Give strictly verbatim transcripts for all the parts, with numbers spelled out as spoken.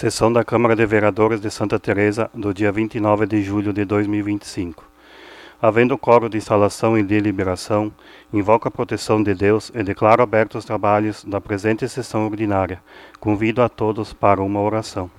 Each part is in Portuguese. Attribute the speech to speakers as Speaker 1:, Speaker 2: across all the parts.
Speaker 1: Sessão da Câmara de Vereadores de Santa Teresa do dia vinte e nove de julho de dois mil e vinte e cinco. Havendo coro de instalação e deliberação, invoco a proteção de Deus e declaro abertos os trabalhos da presente sessão ordinária. Convido a todos para uma oração.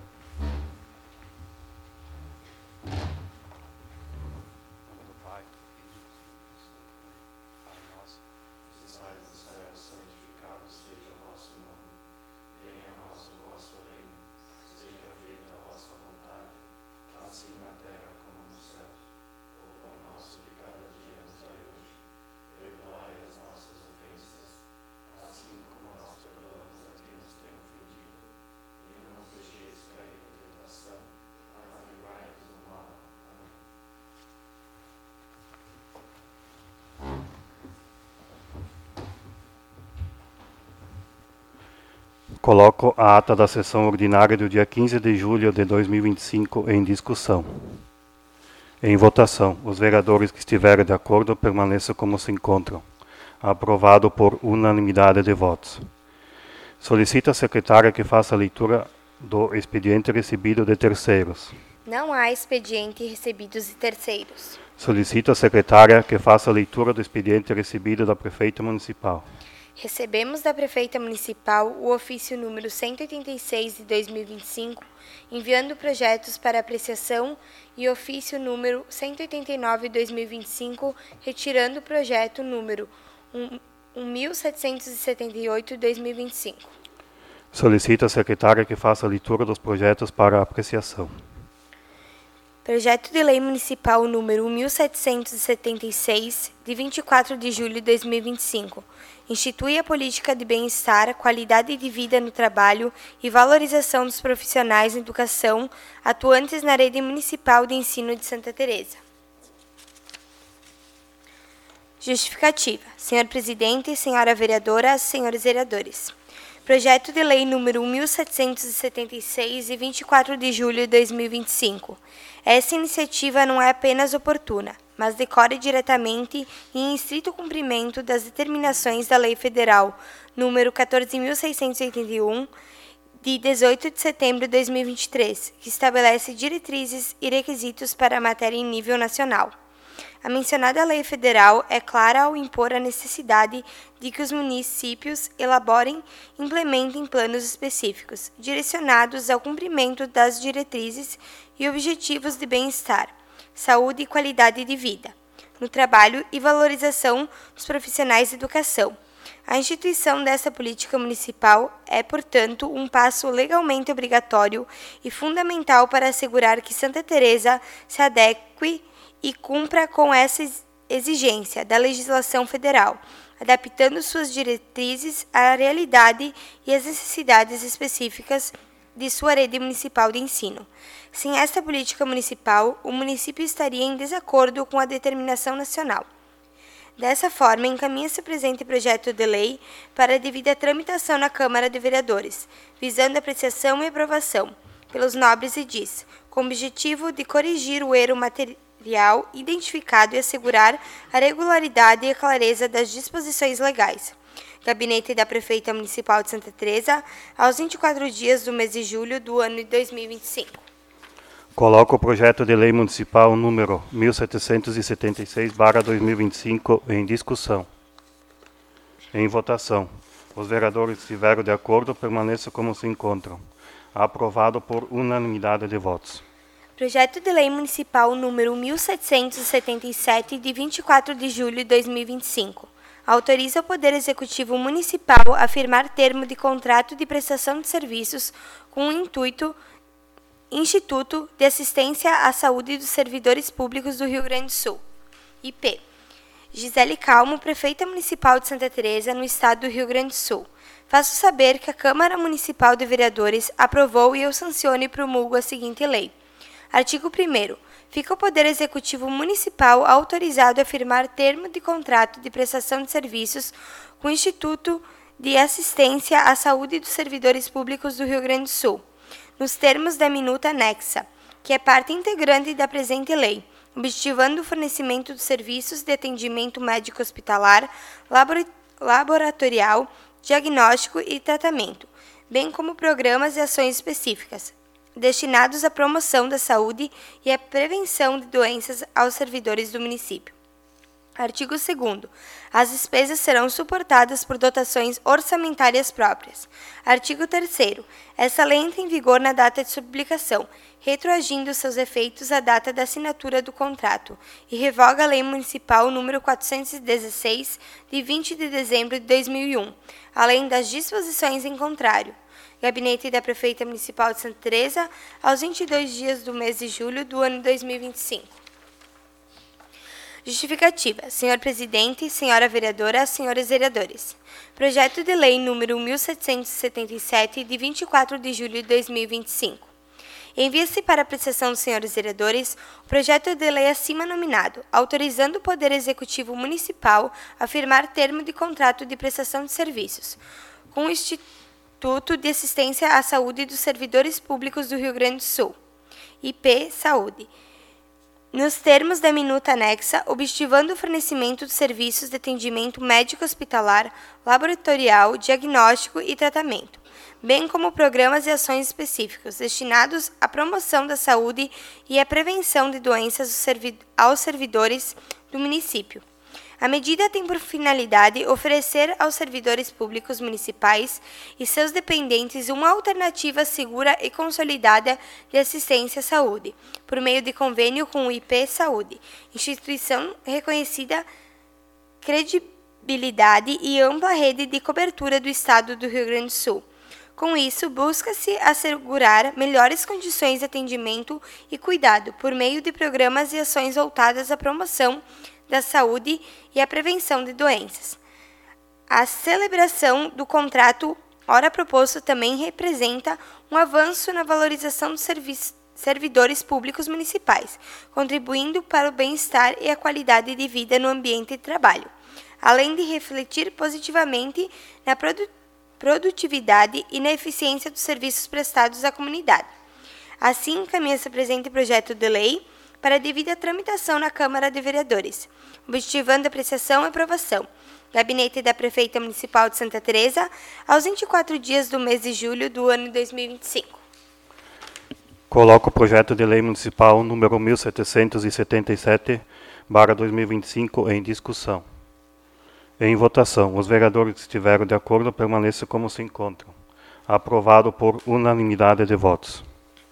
Speaker 1: Coloco a ata da sessão ordinária do dia quinze de julho de dois mil e vinte e cinco em discussão. Em votação, os vereadores que estiverem de acordo permaneçam como se encontram. Aprovado por unanimidade de votos. Solicito à secretária que faça a leitura do expediente recebido de terceiros.
Speaker 2: Não há expediente recebidos de terceiros.
Speaker 1: Solicito à secretária que faça a leitura do expediente recebido da prefeita municipal.
Speaker 2: Recebemos da Prefeita Municipal o ofício número cento e oitenta e seis de dois mil e vinte e cinco, enviando projetos para apreciação, e ofício número cento e oitenta e nove de dois mil e vinte e cinco, retirando o projeto número mil setecentos e setenta e oito de dois mil e vinte e cinco.
Speaker 1: Solicito à secretária que faça a leitura dos projetos para apreciação.
Speaker 2: Projeto de Lei Municipal número mil setecentos e setenta e seis, de vinte e quatro de julho de dois mil e vinte e cinco. Institui a política de bem-estar, qualidade de vida no trabalho e valorização dos profissionais em educação atuantes na rede municipal de ensino de Santa Teresa. Justificativa. Senhor Presidente, Senhora Vereadora, Senhores Vereadores. Projeto de Lei número mil setecentos e setenta e seis, de vinte e quatro de julho de dois mil e vinte e cinco. Essa iniciativa não é apenas oportuna, mas decorre diretamente e em estrito cumprimento das determinações da Lei Federal número quatorze mil seiscentos e oitenta e um, de dezoito de setembro de dois mil e vinte e três, que estabelece diretrizes e requisitos para a matéria em nível nacional. A mencionada lei federal é clara ao impor a necessidade de que os municípios elaborem e implementem planos específicos, direcionados ao cumprimento das diretrizes e objetivos de bem-estar, saúde e qualidade de vida, no trabalho e valorização dos profissionais de educação. A instituição dessa política municipal é, portanto, um passo legalmente obrigatório e fundamental para assegurar que Santa Teresa se adeque e cumpra com essa exigência da legislação federal, adaptando suas diretrizes à realidade e às necessidades específicas de sua rede municipal de ensino. Sem esta política municipal, o município estaria em desacordo com a determinação nacional. Dessa forma, encaminha-se o presente projeto de lei para a devida tramitação na Câmara de Vereadores, visando apreciação e aprovação pelos nobres edis, com o objetivo de corrigir o erro material identificado e assegurar a regularidade e a clareza das disposições legais. Gabinete da Prefeita Municipal de Santa Teresa, aos vinte e quatro dias do mês de julho do ano de dois mil e vinte e cinco.
Speaker 1: Coloco o projeto de lei municipal número mil setecentos e setenta e seis barra dois mil e vinte e cinco em discussão. Em votação. Os vereadores que estiveram de acordo permaneçam como se encontram. Aprovado por unanimidade de votos.
Speaker 2: Projeto de Lei Municipal número mil setecentos e setenta e sete, de vinte e quatro de julho de dois mil e vinte e cinco. Autoriza o Poder Executivo Municipal a firmar termo de contrato de prestação de serviços com o intuito Instituto de Assistência à Saúde dos Servidores Públicos do Rio Grande do Sul. I P. Gisele Calmo, Prefeita Municipal de Santa Teresa, no Estado do Rio Grande do Sul. Faço saber que a Câmara Municipal de Vereadores aprovou e eu sanciono e promulgo a seguinte lei. Artigo primeiro. Fica o Poder Executivo Municipal autorizado a firmar termo de contrato de prestação de serviços com o Instituto de Assistência à Saúde dos Servidores Públicos do Rio Grande do Sul, nos termos da minuta anexa, que é parte integrante da presente lei, objetivando o fornecimento dos serviços de atendimento médico hospitalar, laboratorial, diagnóstico e tratamento, bem como programas e ações específicas, destinados à promoção da saúde e à prevenção de doenças aos servidores do município. Artigo segundo. As despesas serão suportadas por dotações orçamentárias próprias. Artigo terceiro. Essa lei entra em vigor na data de sua publicação, retroagindo seus efeitos à data da assinatura do contrato, e revoga a Lei Municipal número quatrocentos e dezesseis, de vinte de dezembro de dois mil e um, além das disposições em contrário. Gabinete da Prefeita Municipal de Santa Teresa, aos vinte e dois dias do mês de julho do ano dois mil e vinte e cinco. Justificativa. Senhor Presidente, Senhora Vereadora, Senhores Vereadores. Projeto de Lei número mil setecentos e setenta e sete, de vinte e quatro de julho de dois mil e vinte e cinco. Envia-se para apreciação dos senhores vereadores o projeto de lei acima nominado, autorizando o Poder Executivo Municipal a firmar termo de contrato de prestação de serviços com o Instituto de Assistência à Saúde dos Servidores Públicos do Rio Grande do Sul, I P Saúde, nos termos da minuta anexa, objetivando o fornecimento de serviços de atendimento médico-hospitalar, laboratorial, diagnóstico e tratamento, bem como programas e ações específicos destinados à promoção da saúde e à prevenção de doenças aos servidores do município. A medida tem por finalidade oferecer aos servidores públicos municipais e seus dependentes uma alternativa segura e consolidada de assistência à saúde, por meio de convênio com o I P Saúde, instituição reconhecida credibilidade e ampla rede de cobertura do Estado do Rio Grande do Sul. Com isso, busca-se assegurar melhores condições de atendimento e cuidado por meio de programas e ações voltadas à promoção da saúde e à prevenção de doenças. A celebração do contrato ora proposto também representa um avanço na valorização dos servidores públicos municipais, contribuindo para o bem-estar e a qualidade de vida no ambiente de trabalho, além de refletir positivamente na produ- produtividade e na eficiência dos serviços prestados à comunidade. Assim, encaminha-se o presente projeto de lei para a devida tramitação na Câmara de Vereadores, objetivando apreciação e aprovação. Gabinete da Prefeita Municipal de Santa Teresa, aos vinte e quatro dias do mês de julho do ano dois mil e vinte e cinco.
Speaker 1: Coloco o projeto de lei municipal número mil setecentos e setenta e sete, barra dois mil e vinte e cinco, em discussão. Em votação, os vereadores que estiveram de acordo permaneçam como se encontram. Aprovado por unanimidade de votos.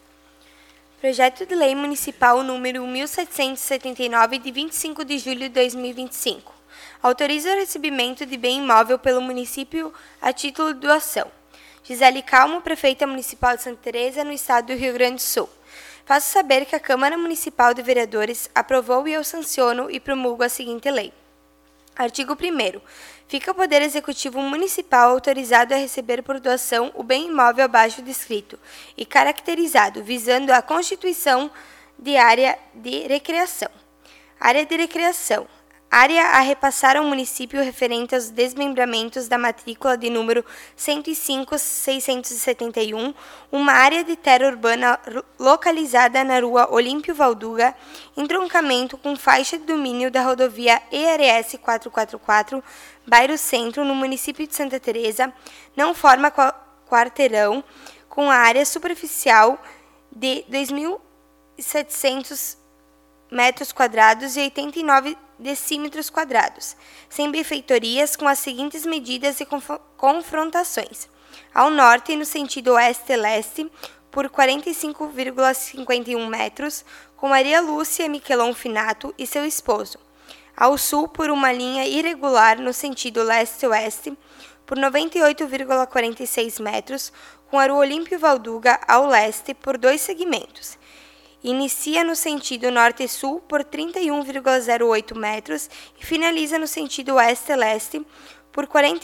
Speaker 2: Projeto de Lei Municipal número mil setecentos e setenta e nove, de vinte e cinco de julho de dois mil e vinte e cinco. Autoriza o recebimento de bem imóvel pelo município a título de doação. Gisele Calmo, Prefeita Municipal de Santa Teresa, no Estado do Rio Grande do Sul. Faço saber que a Câmara Municipal de Vereadores aprovou e eu sanciono e promulgo a seguinte lei. Artigo primeiro. Fica o Poder Executivo Municipal autorizado a receber por doação o bem imóvel abaixo descrito e caracterizado, visando a constituição de área de recreação. Área de recreação. Área a repassar ao município referente aos desmembramentos da matrícula de número cento e cinco, seiscentos e setenta e um, uma área de terra urbana localizada na rua Olímpio Valduga, entroncamento com faixa de domínio da rodovia E R S quatrocentos e quarenta e quatro, bairro Centro, no município de Santa Teresa, não forma quarteirão, com a área superficial de dois mil e setecentos metros quadrados e oitenta e nove decímetros quadrados, sem benfeitorias, com as seguintes medidas e confrontações. Ao norte, no sentido oeste-leste, por quarenta e cinco vírgula cinquenta e um metros, com Maria Lúcia Miquelon Finato e seu esposo. Ao sul, por uma linha irregular no sentido leste-oeste, por noventa e oito vírgula quarenta e seis metros, com a Rua Olímpio Valduga ao leste, por dois segmentos. Inicia no sentido norte-sul por trinta e um vírgula zero oito metros e finaliza no sentido oeste-leste por quarenta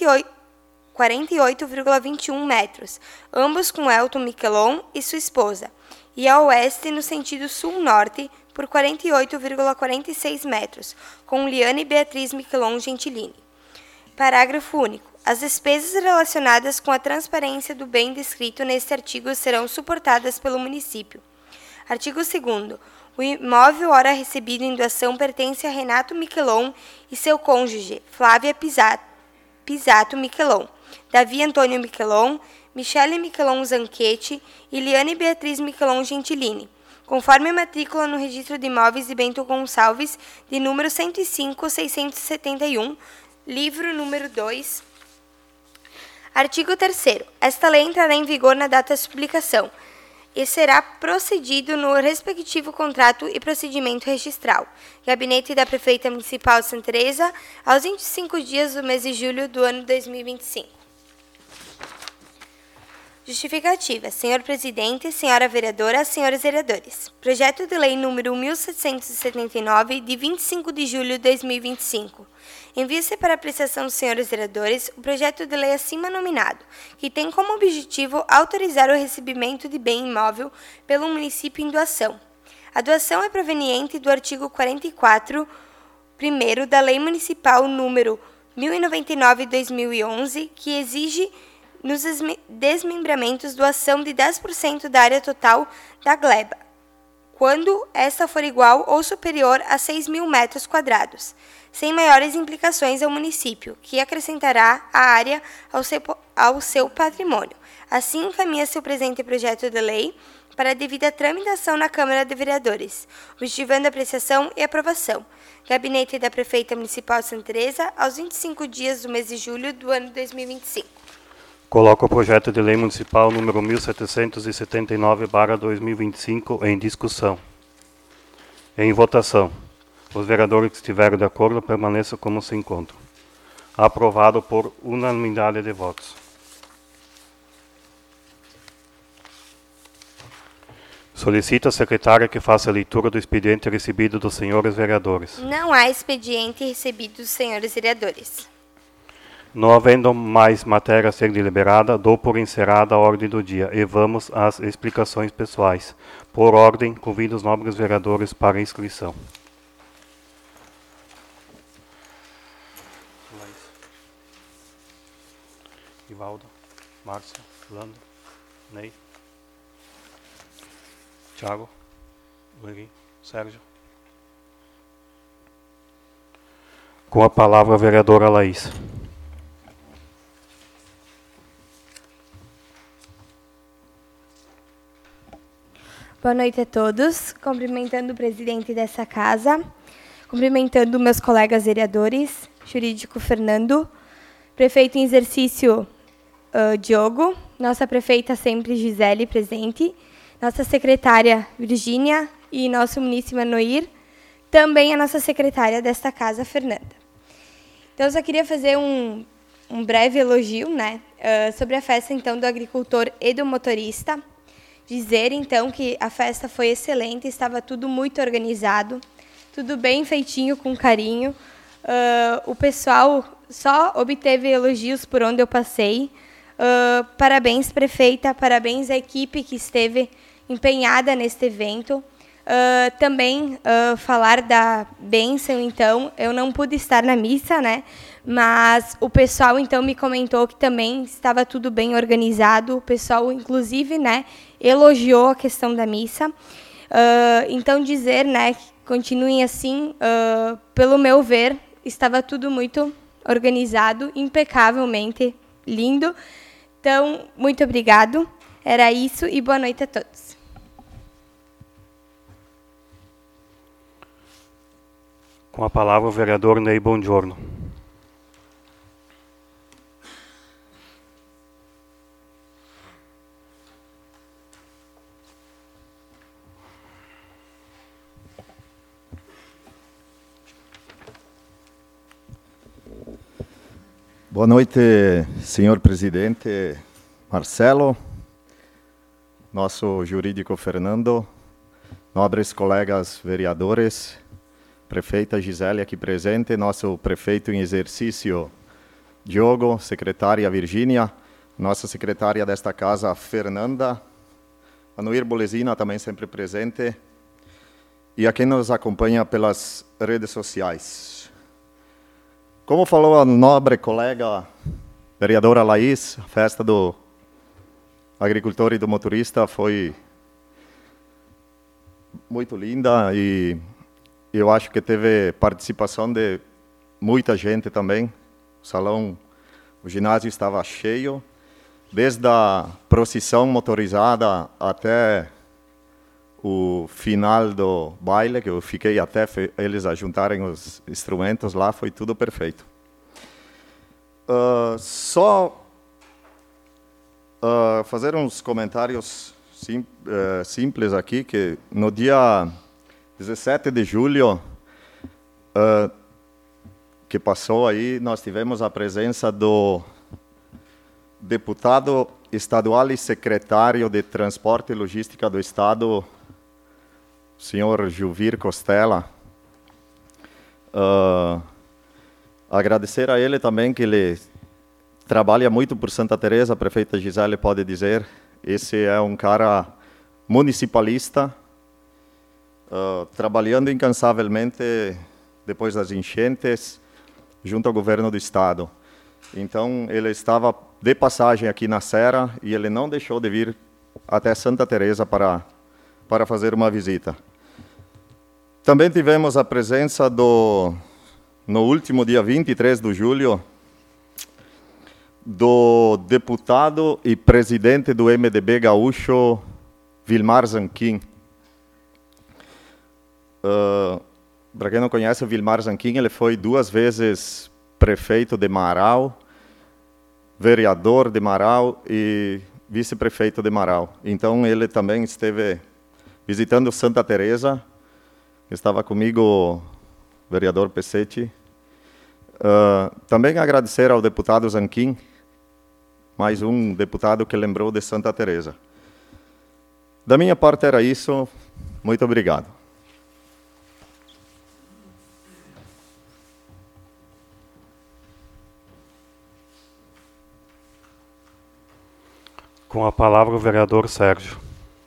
Speaker 2: e oito vírgula vinte e um metros, ambos com Elton Miquelon e sua esposa, e ao oeste no sentido sul-norte por quarenta e oito vírgula quarenta e seis metros, com Liane Beatriz Miquelon Gentilini. Parágrafo único. As despesas relacionadas com a transparência do bem descrito neste artigo serão suportadas pelo município. Artigo segundo. O imóvel ora recebido em doação pertence a Renato Miquelon e seu cônjuge, Flávia Pisato Miquelon, Davi Antônio Miquelon, Michele Michelon Zanchetti e Liane Beatriz Michelon Gentilini, conforme a matrícula no Registro de Imóveis de Bento Gonçalves, de número cento e cinco, seiscentos e setenta e um, livro número dois. Artigo terceiro. Esta lei entrará em vigor na data de publicação e será procedido no respectivo contrato e procedimento registral. Gabinete da Prefeita Municipal de Santa Teresa, aos vinte e cinco dias do mês de julho do ano dois mil e vinte e cinco. Justificativa. Senhor Presidente, Senhora Vereadora, Senhores Vereadores. Projeto de Lei número mil setecentos e setenta e nove, de vinte e cinco de julho de dois mil e vinte e cinco. Envia-se para apreciação dos senhores vereadores o projeto de lei acima nominado, que tem como objetivo autorizar o recebimento de bem imóvel pelo município em doação. A doação é proveniente do artigo quarenta e quatro, primeiro da Lei Municipal número mil e noventa e nove de dois mil e onze, que exige nos desmembramentos doação de dez por cento da área total da gleba, quando esta for igual ou superior a seis mil metros quadrados, sem maiores implicações ao município, que acrescentará a área ao seu, ao seu patrimônio. Assim, encaminha-se o presente projeto de lei para a devida tramitação na Câmara de Vereadores, objetivando apreciação e aprovação. Gabinete da Prefeita Municipal de Santa Teresa, aos vinte e cinco dias do mês de julho do ano dois mil e vinte e cinco.
Speaker 1: Coloco o projeto de lei municipal número mil setecentos e setenta e nove barra dois mil e vinte e cinco em discussão. Em votação. Os vereadores que estiverem de acordo permaneçam como se encontram. Aprovado por unanimidade de votos. Solicito à secretária que faça a leitura do expediente recebido dos senhores vereadores.
Speaker 2: Não há expediente recebido dos senhores vereadores.
Speaker 1: Não havendo mais matéria a ser deliberada, dou por encerrada a ordem do dia e vamos às explicações pessoais. Por ordem, convido os nobres vereadores para a inscrição. Ivaldo, Márcia, Lando, Ney, Thiago, Luigi, Sérgio. Com a palavra a vereadora Laís.
Speaker 2: Boa noite a todos. Cumprimentando o presidente dessa casa, cumprimentando meus colegas vereadores, jurídico Fernando, prefeito em exercício uh, Diogo, nossa prefeita sempre Gisele presente, nossa secretária Virgínia e nosso munícipe Noir, também a nossa secretária desta casa, Fernanda. Então, eu só queria fazer um, um breve elogio, né, uh, sobre a festa então do agricultor e do motorista. Dizer, então, que a festa foi excelente, estava tudo muito organizado, tudo bem feitinho, com carinho. Uh, o pessoal só obteve elogios por onde eu passei. Uh, parabéns, prefeita, parabéns à equipe que esteve empenhada neste evento. Uh, também uh, falar da bênção, então, eu não pude estar na missa, né? Mas o pessoal, então, me comentou que também estava tudo bem organizado. O pessoal, inclusive, né, elogiou a questão da missa. Uh, então, dizer, né, que continuem assim, uh, pelo meu ver, estava tudo muito organizado, impecavelmente lindo. Então, muito obrigado. Era isso e boa noite a todos.
Speaker 1: Com a palavra o vereador Ney Bongiorno.
Speaker 3: Boa noite, senhor presidente Marcelo, nosso jurídico Fernando, nobres colegas vereadores, prefeita Gisele aqui presente, nosso prefeito em exercício Diogo, secretária Virgínia, nossa secretária desta casa Fernanda, a Noir Bolesina também sempre presente, e a quem nos acompanha pelas redes sociais. Como falou a nobre colega vereadora Laís, a festa do agricultor e do motorista foi muito linda e eu acho que teve participação de muita gente também. O salão, o ginásio estava cheio desde a procissão motorizada até o final do baile, que eu fiquei até eles a juntarem os instrumentos lá, foi tudo perfeito. Uh, só uh, fazer uns comentários sim, uh, simples aqui, que no dia dezessete de julho, uh, que passou aí, nós tivemos a presença do deputado estadual e secretário de Transporte e Logística do Estado, senhor Juvir Costela. Uh, agradecer a ele também, que ele trabalha muito por Santa Teresa, a prefeita Gisele pode dizer. Esse é um cara municipalista, uh, trabalhando incansavelmente depois das enchentes, junto ao governo do Estado. Então, ele estava de passagem aqui na Serra e ele não deixou de vir até Santa Teresa para, para fazer uma visita. Também tivemos a presença do, no último dia vinte e três de julho, do deputado e presidente do M D B gaúcho, Vilmar Zanquim. Uh, para quem não conhece o Vilmar Zanquim, ele foi duas vezes prefeito de Marau, vereador de Marau e vice-prefeito de Marau. Então, ele também esteve visitando Santa Teresa. Estava comigo o vereador Pessetti. Uh, também agradecer ao deputado Zanquim, mais um deputado que lembrou de Santa Teresa. Da minha parte era isso. Muito obrigado.
Speaker 1: Com a palavra o vereador Sérgio.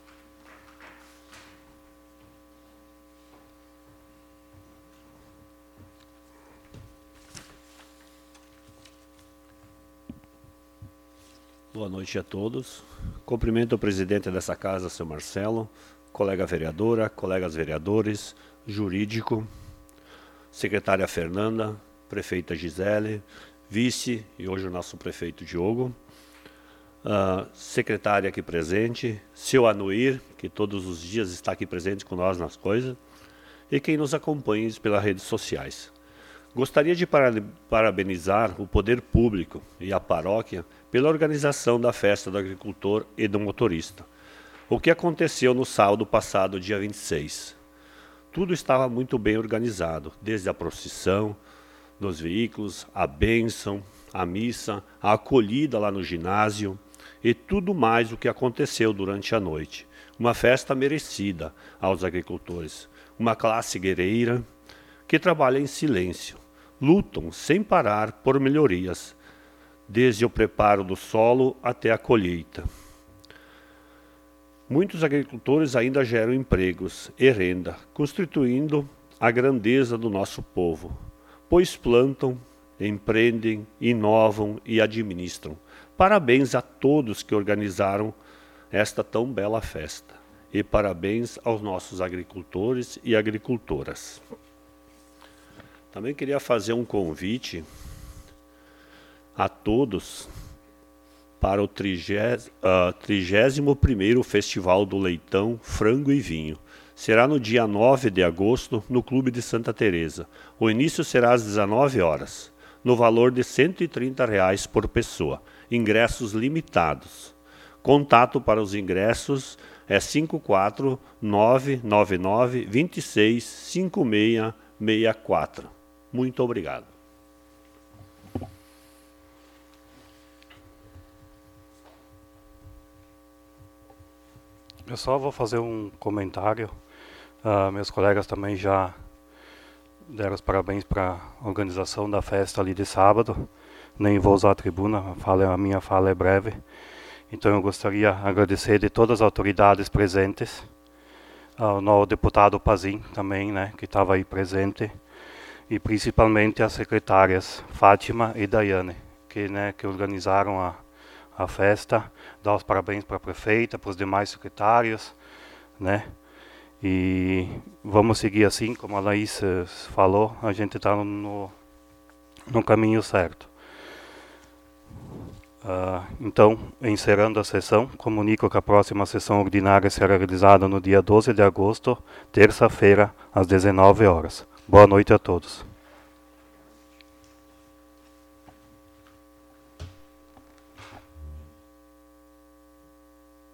Speaker 4: Boa noite a todos. Cumprimento o presidente dessa casa, seu Marcelo, colega vereadora, colegas vereadores, jurídico, secretária Fernanda, prefeita Gisele, vice e hoje o nosso prefeito Diogo, uh, secretária aqui presente, seu Anuir, que todos os dias está aqui presente com nós nas coisas, e quem nos acompanha pelas redes sociais. Gostaria de parabenizar o poder público e a paróquia pela organização da festa do agricultor e do motorista, o que aconteceu no sábado passado, dia vinte e seis. Tudo estava muito bem organizado, desde a procissão dos veículos, a bênção, a missa, a acolhida lá no ginásio e tudo mais o que aconteceu durante a noite. Uma festa merecida aos agricultores, uma classe guerreira que trabalha em silêncio, lutam sem parar por melhorias, desde o preparo do solo até a colheita. Muitos agricultores ainda geram empregos e renda, constituindo a grandeza do nosso povo, pois plantam, empreendem, inovam e administram. Parabéns a todos que organizaram esta tão bela festa. E parabéns aos nossos agricultores e agricultoras. Também queria fazer um convite a todos para o trigésimo primeiro Festival do Leitão, Frango e Vinho. Será no dia nove de agosto, no Clube de Santa Teresa. O início será às dezenove horas, no valor de cento e trinta reais por pessoa. Ingressos limitados. Contato para os ingressos é cinco quatro nove nove nove, dois seis, cinco seis seis quatro. Muito obrigado.
Speaker 1: Eu só vou fazer um comentário. Uh, meus colegas também já deram os parabéns para a organização da festa ali de sábado. Nem vou usar a tribuna, a, fala, a minha fala é breve. Então eu gostaria de agradecer de todas as autoridades presentes, ao novo deputado Pazin também, né, que estava aí presente, e principalmente as secretárias Fátima e Daiane, que, né, que organizaram a, a festa. Dar os parabéns para a prefeita, para os demais secretários, né? E vamos seguir assim, como a Laís falou, a gente está no, no caminho certo. Uh, então, encerrando a sessão, comunico que a próxima sessão ordinária será realizada no dia doze de agosto, terça-feira, às dezenove horas. Boa noite a todos.